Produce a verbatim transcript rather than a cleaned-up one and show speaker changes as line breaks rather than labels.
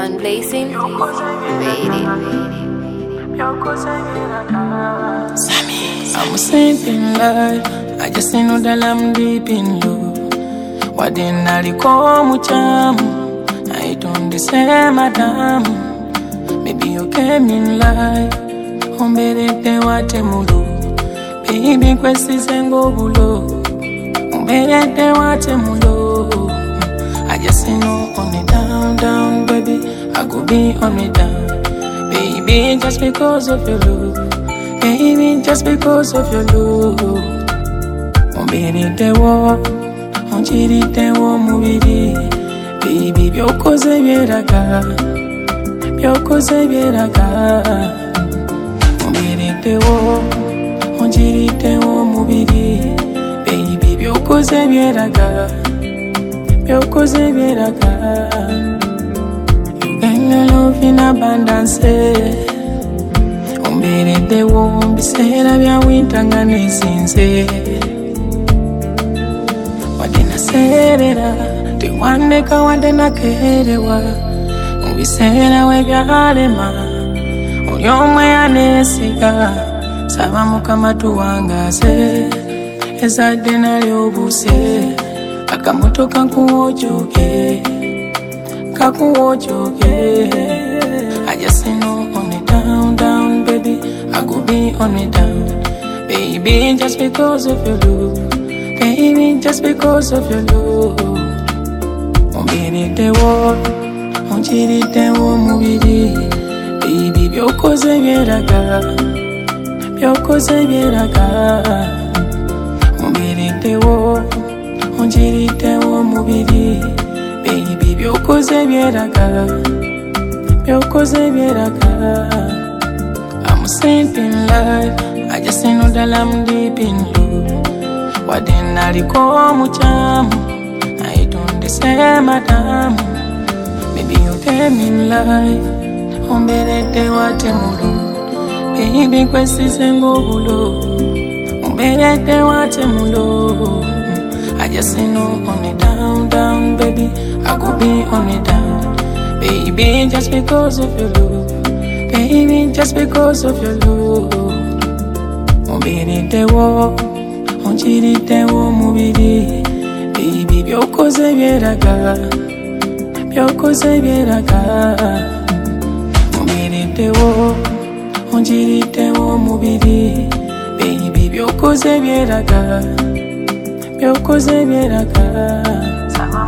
on Blazing Radio.
I'm a saint in life. I just know that I'm deep in love. What didn't I call muchamu? I don't deserve madam. Maybe you came in life. Umberete wate mulu. Baby kwesi zengo bulo. Umberete wate mulu. I just know on it down, down, baby. I go be on it down. Baby, just because of your love. Baby, just because of your love. Umberete wo. Unchirite wo mubiri. Baby, byokoze byeraga. Byokoze byeraga. Umberete wo. Unchirite wo mubiri. Baby, byokoze byeraga. Byokoze byeraga. You bring the love in abundance. Umberete wo mbisera bya wintanga nesinze. Wadena serera tiwande kawande nakerewa. Mbisera we byalema ulyomwe yanesiga. Saba mukama tuwangaze ezadde nalyobuse. Akamoto kakuwojoge kakuwojoge. I just know on it down, down, baby. I go be on it down. Baby, just because of your love. Baby, just because of your love. Umberete wo, unchirite wo mubiri. Baby, byokoze byeraga. Byokoze byeraga. Umberete wo, unchirite wo mubiri. Baby, byokoze byeraga. Byokoze byeraga. I'm a saint in life. I just know that I'm deep in love. What didn't I call muchamu? I don't deserve madam. Maybe you came in life. Umberete wate mulu. Baby, kwesi zengo bulo. Umberete wate mulu. I just know on it down, down, baby. I go be on it down. Baby, just because of your love. Baby, just because of your love. Umberete wo, unchirite wo mubiri. Baby, byokoze byeraga. Byokoze byeraga. Umberete wo, unchirite wo mubiri. Baby, byokoze byeraga. Byokoze byeraga.